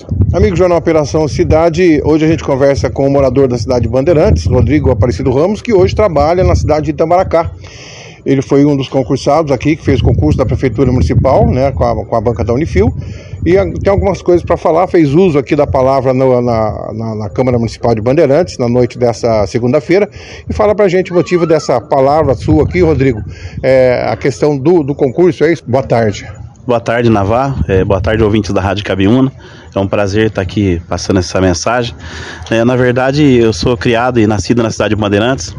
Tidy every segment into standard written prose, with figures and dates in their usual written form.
Amigo do Jornal Operação Cidade, hoje a gente conversa com o morador da cidade de Bandeirantes, Rodrigo Aparecido Ramos, que hoje trabalha na cidade de Itamaracá. Ele foi um dos concursados aqui, que fez o concurso da Prefeitura Municipal, né, com a banca da Unifil, e tem algumas coisas para falar, fez uso aqui da palavra na Câmara Municipal de Bandeirantes, na noite dessa segunda-feira, e fala pra gente o motivo dessa palavra sua aqui, Rodrigo, a questão do concurso, é isso? Boa tarde. Boa tarde, Navarro. Boa tarde, ouvintes da Rádio Cabiúna. É um prazer estar aqui passando essa mensagem. Na verdade, eu sou criado e nascido na cidade de Bandeirantes.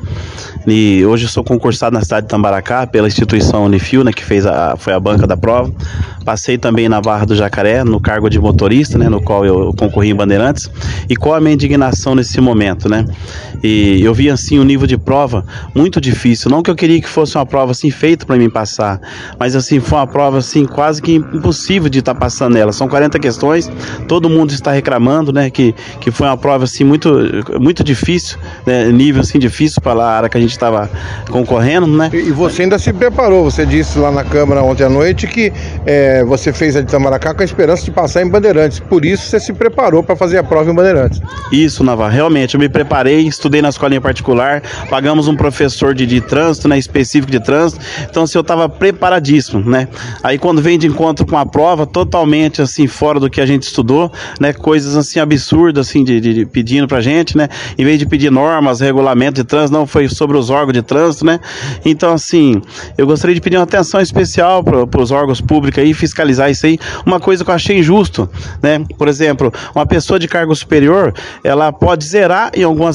E hoje eu sou concursado na cidade de Itamaracá pela instituição Unifil, né, que foi a banca da prova. Passei também na Barra do Jacaré, no cargo de motorista, né, no qual eu concorri em Bandeirantes. E qual a minha indignação nesse momento, né? E eu vi assim um nível de prova muito difícil. Não que eu queria que fosse uma prova assim feita para mim passar, mas assim foi uma prova assim quase que impossível de estar passando nela. São 40 questões. Todo mundo está reclamando, né, que foi uma prova assim muito difícil, né, nível assim difícil para a área que a gente estava concorrendo, né? E você ainda se preparou, você disse lá na Câmara ontem à noite que você fez a de Itamaracá com a esperança de passar em Bandeirantes, por isso você se preparou para fazer a prova em Bandeirantes. Isso, Navarro, realmente, eu me preparei, estudei na escolinha particular, pagamos um professor de trânsito, né, específico de trânsito, então assim, eu estava preparadíssimo, né? Aí quando vem de encontro com a prova, totalmente assim, fora do que a gente estudou, né, coisas assim absurdas, assim, de pedindo pra gente, né, em vez de pedir normas, regulamento de trânsito, não, foi sobre os órgãos de trânsito, né? Então assim, eu gostaria de pedir uma atenção especial para os órgãos públicos aí, fiscalizar isso aí, uma coisa que eu achei injusto, né? Por exemplo, uma pessoa de cargo superior, ela pode zerar em algumas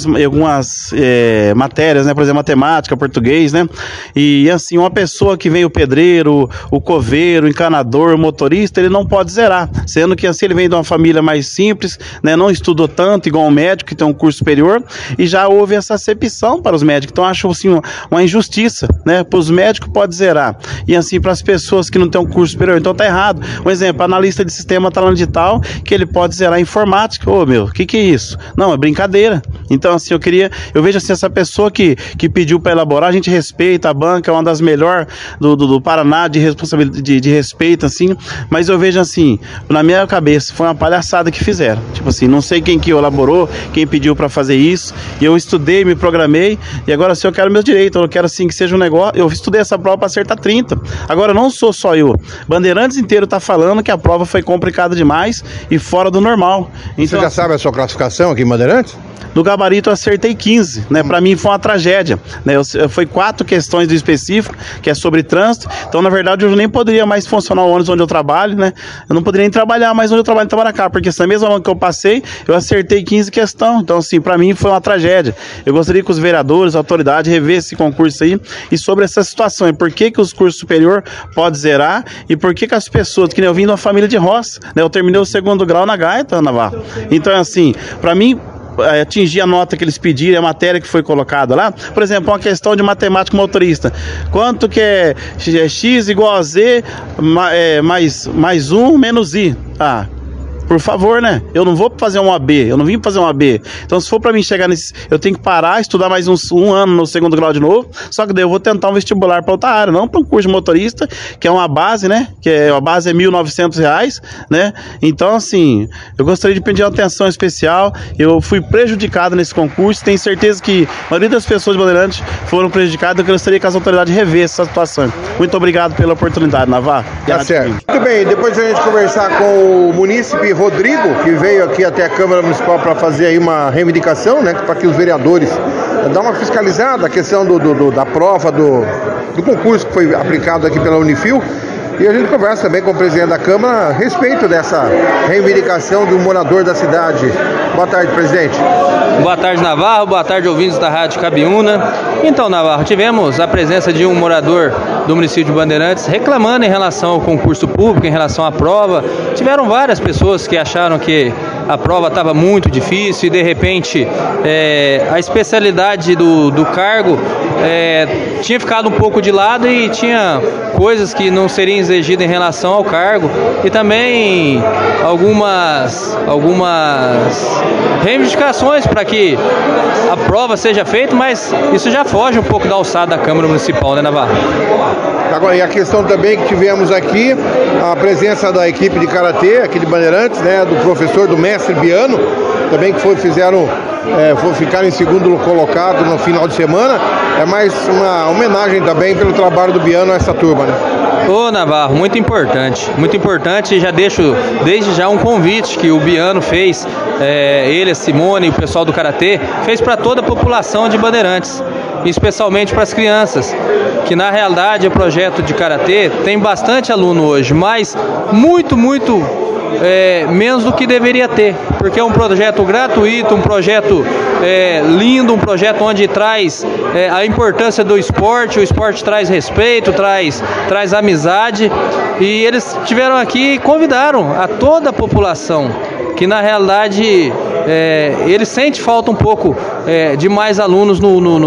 matérias, né? Por exemplo, matemática, português, né? E assim, uma pessoa que vem o pedreiro, o coveiro, o encanador, o motorista, ele não pode zerar, sendo que assim ele vem de uma família mais simples, né? Não estudou tanto, igual um médico que tem um curso superior, e já houve essa acepção para os médicos. Então acho assim uma injustiça, né? Para os médicos pode zerar, e assim para as pessoas que não têm um curso superior, então tá errado. Um exemplo, analista de sistema talão digital, que ele pode zerar informática. Ô meu, que é isso? Não, é brincadeira. Então assim, eu vejo assim, essa pessoa que pediu para elaborar, a gente respeita, a banca é uma das melhores do Paraná de responsabilidade, de respeito, assim, mas eu vejo assim, na minha cabeça, foi uma palhaçada que fizeram. Tipo assim, não sei quem que elaborou, quem pediu para fazer isso, e eu estudei, me programei, e agora assim, eu quero meus direitos, eu quero assim que seja um negócio, eu estudei essa prova para acertar 30. Agora não sou só eu, Bandeirantes inteiro tá falando que a prova foi complicada demais e fora do normal. Então, você já sabe a sua classificação aqui em Bandeirantes? No gabarito eu acertei 15, né? Para mim foi uma tragédia, né? Foi 4 questões do específico, que é sobre trânsito. Então, na verdade, eu nem poderia mais funcionar o ônibus onde eu trabalho, né? Eu não poderia nem trabalhar mais onde eu trabalho em Itamaracá, porque essa mesma ano que eu passei, eu acertei 15 questões. Então, assim, para mim foi uma tragédia. Eu gostaria que os vereadores, a autoridade, revessem esse concurso aí e sobre essa situação. E por que os cursos superior podem zerar e por que as pessoas, que nem eu vim de uma família de roça, né? Eu terminei o 2º grau na Gaita, Navarro. Então, assim, para mim, atingir a nota que eles pediram, a matéria que foi colocada lá, por exemplo, uma questão de matemática motorista, quanto que é x igual a z mais 1 menos i? Por favor, né? Eu não vou fazer um AB, eu não vim fazer um AB. Então, se for pra mim chegar nesse... Eu tenho que parar, estudar mais um ano no 2º grau de novo, só que daí eu vou tentar um vestibular pra outra área, não pra um curso de motorista, que é uma base, né? A base é R$ 1.900, né? Então, assim, eu gostaria de pedir uma atenção especial. Eu fui prejudicado nesse concurso, tenho certeza que a maioria das pessoas de Bandeirantes foram prejudicadas. Eu gostaria que as autoridades revessem essa situação. Muito obrigado pela oportunidade, Navarro. Tá certo. Muito bem, depois a gente conversar com o munícipe Rodrigo, que veio aqui até a Câmara Municipal para fazer aí uma reivindicação, né, para que os vereadores dão uma fiscalizada, a questão da prova, do concurso que foi aplicado aqui pela Unifil. E a gente conversa também com o presidente da Câmara a respeito dessa reivindicação do morador da cidade. Boa tarde, presidente. Boa tarde, Navarro. Boa tarde, ouvintes da Rádio Cabiúna. Então, Navarro, tivemos a presença de um morador do município de Bandeirantes reclamando em relação ao concurso público, em relação à prova. Tiveram várias pessoas que acharam que a prova estava muito difícil e, de repente, a especialidade do cargo tinha ficado um pouco de lado e tinha coisas que não seriam exigidas em relação ao cargo e também algumas reivindicações para que a prova seja feita, mas isso já foge um pouco da alçada da Câmara Municipal, né, Navarro? Agora, e a questão também que tivemos aqui, a presença da equipe de Karatê, aqui de Bandeirantes, né, do professor, do mestre Biano, também que ficaram em segundo colocado no final de semana. É mais uma homenagem também pelo trabalho do Biano a essa turma, né? Ô Navarro, muito importante, já deixo desde já um convite que o Biano fez, ele, a Simone e o pessoal do Karatê, fez para toda a população de Bandeirantes, especialmente para as crianças, que na realidade o projeto de Karatê tem bastante aluno hoje, mas muito menos do que deveria ter, porque é um projeto gratuito, um projeto lindo, um projeto onde traz a importância do esporte, o esporte traz respeito, traz amizade, e eles estiveram aqui e convidaram a toda a população, que na realidade eles sentem falta um pouco de mais alunos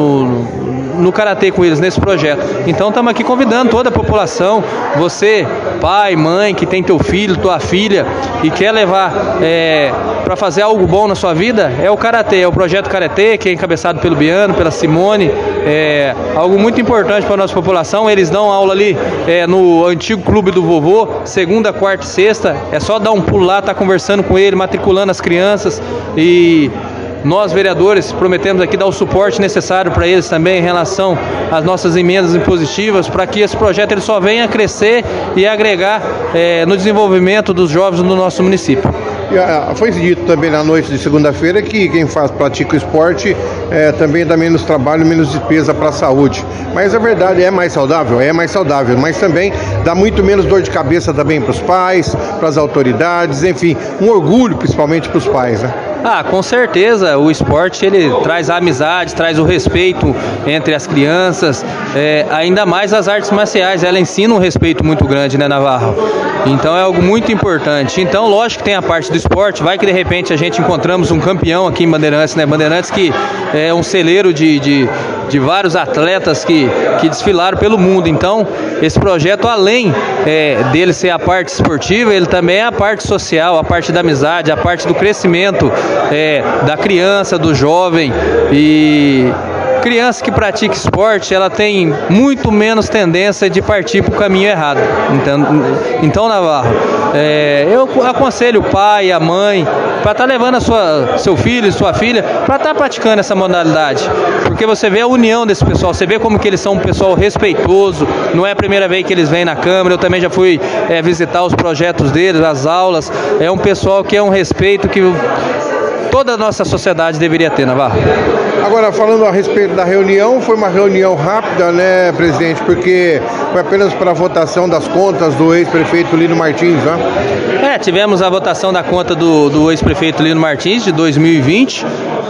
no Karatê com eles, nesse projeto. Então estamos aqui convidando toda a população, você, pai, mãe, que tem teu filho, tua filha, e quer levar para fazer algo bom na sua vida, é o Karatê, é o projeto Karatê, que é encabeçado pelo Biano, pela Simone, algo muito importante para a nossa população. Eles dão aula ali no antigo clube do vovô, segunda, quarta e sexta, é só dar um pulo lá, tá conversando com ele, matriculando as crianças, e nós, vereadores, prometemos aqui dar o suporte necessário para eles também em relação às nossas emendas impositivas, para que esse projeto ele só venha a crescer e agregar no desenvolvimento dos jovens no nosso município. Foi dito também na noite de segunda-feira que quem pratica o esporte também dá menos trabalho, menos despesa para a saúde. Mas a verdade é mais saudável, mas também dá muito menos dor de cabeça também para os pais, para as autoridades, enfim, um orgulho principalmente para os pais, né? Com certeza, o esporte ele traz a amizade, traz o respeito entre as crianças, ainda mais as artes marciais, ela ensina um respeito muito grande, né, Navarro? Então é algo muito importante. Então, lógico que tem a parte do esporte, vai que de repente a gente encontramos um campeão aqui em Bandeirantes, né? Bandeirantes que é um celeiro de vários atletas que desfilaram pelo mundo. Então, esse projeto, além dele ser a parte esportiva, ele também é a parte social, a parte da amizade, a parte do crescimento da criança, do jovem. E criança que pratica esporte, ela tem muito menos tendência de partir para o caminho errado. Então Navarro, eu aconselho o pai, a mãe, para estar levando seu filho, sua filha, para estar praticando essa modalidade. Porque você vê a união desse pessoal, você vê como que eles são um pessoal respeitoso, não é a primeira vez que eles vêm na Câmara, eu também já fui visitar os projetos deles, as aulas, é um pessoal que é um respeito que toda a nossa sociedade deveria ter, Navarro. Agora, falando a respeito da reunião, foi uma reunião rápida, né, presidente? Porque foi apenas para a votação das contas do ex-prefeito Lino Martins, né? Tivemos a votação da conta do ex-prefeito Lino Martins de 2020.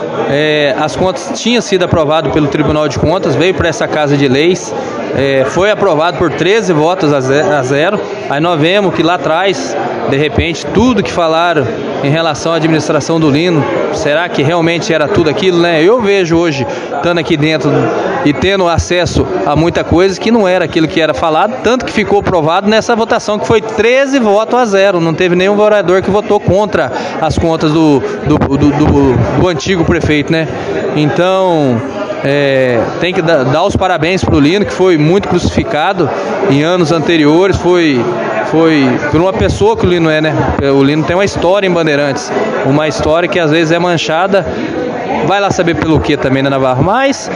As contas tinham sido aprovadas pelo Tribunal de Contas, veio para essa Casa de Leis, foi aprovado por 13 votos a 0. Aí nós vemos que lá atrás, de repente, tudo que falaram em relação à administração do Lino, será que realmente era tudo aquilo, né? Eu vejo hoje, estando aqui dentro e tendo acesso a muita coisa, que não era aquilo que era falado, tanto que ficou provado nessa votação, que foi 13 votos a 0, não teve nenhum vereador que votou contra as contas do antigo prefeito, né? Então, tem que dar os parabéns para o Lino, que foi muito crucificado em anos anteriores, foi por uma pessoa que o Lino é, né? O Lino tem uma história em Bandeirantes, uma história que às vezes é manchada, vai lá saber pelo que também, né, Navarro? Mas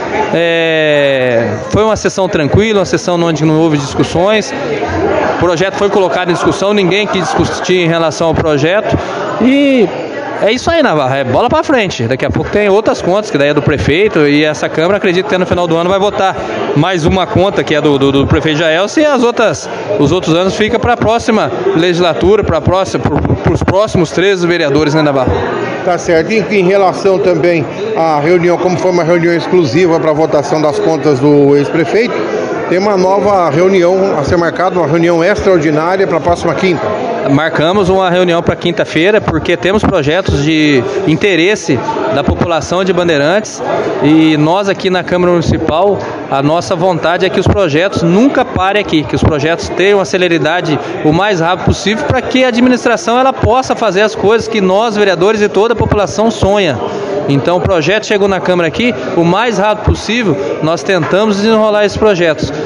foi uma sessão tranquila, uma sessão onde não houve discussões, o projeto foi colocado em discussão, ninguém quis discutir em relação ao projeto, e é isso aí, Navarro, é bola pra frente. Daqui a pouco tem outras contas, que daí é do prefeito, e essa Câmara, acredito que no final do ano vai votar mais uma conta, que é do prefeito Jaelson, e os outros anos fica para a próxima legislatura, para os próximos 13 vereadores, né, Navarro? Tá certo. E em relação também à reunião, como foi uma reunião exclusiva para a votação das contas do ex-prefeito, tem uma nova reunião a ser marcada, uma reunião extraordinária para a próxima quinta. Marcamos uma reunião para quinta-feira, porque temos projetos de interesse da população de Bandeirantes, e nós aqui na Câmara Municipal, a nossa vontade é que os projetos nunca parem aqui, que os projetos tenham a celeridade o mais rápido possível, para que a administração ela possa fazer as coisas que nós, vereadores e toda a população sonha. Então o projeto chegou na Câmara aqui, o mais rápido possível, nós tentamos desenrolar esses projetos.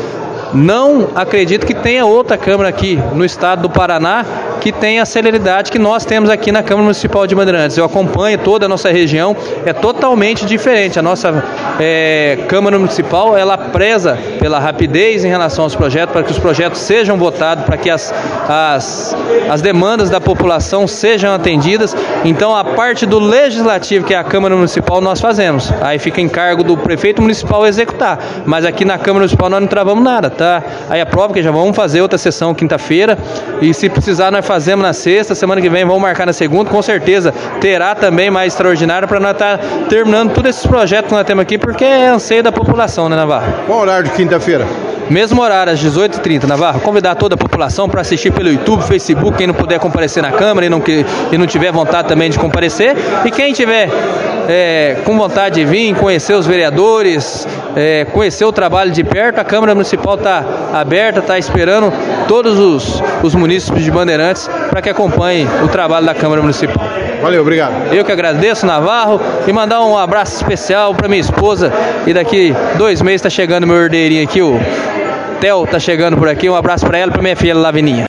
Não acredito que tenha outra Câmara aqui no estado do Paraná que tenha a celeridade que nós temos aqui na Câmara Municipal de Bandeirantes. Eu acompanho toda a nossa região, é totalmente diferente. A nossa Câmara Municipal, ela preza pela rapidez em relação aos projetos, para que os projetos sejam votados, para que as demandas da população sejam atendidas. Então, a parte do Legislativo, que é a Câmara Municipal, nós fazemos. Aí fica em cargo do prefeito municipal executar. Mas aqui na Câmara Municipal nós não travamos nada, tá? Aí aprova que já vamos fazer outra sessão quinta-feira. E se precisar, nós fazemos na sexta. Semana que vem vamos marcar na segunda. Com certeza terá também mais extraordinário para nós estar terminando todos esses projetos que nós temos aqui, porque é anseio da população, né, Navarro? Qual horário de quinta-feira? Mesmo horário, às 18h30, Navarro. Convidar toda a população para assistir pelo YouTube, Facebook, quem não puder comparecer na Câmara e não tiver vontade também de comparecer. E quem tiver com vontade de vir, conhecer os vereadores, conhecer o trabalho de perto, a Câmara Municipal está aberta, está esperando todos os munícipes de Bandeirantes para que acompanhem o trabalho da Câmara Municipal. Valeu, obrigado. Eu que agradeço, Navarro, e mandar um abraço especial para minha esposa. E daqui 2 meses está chegando meu herdeirinho aqui, o Theo está chegando por aqui. Um abraço para ela e para minha filha Lavininha.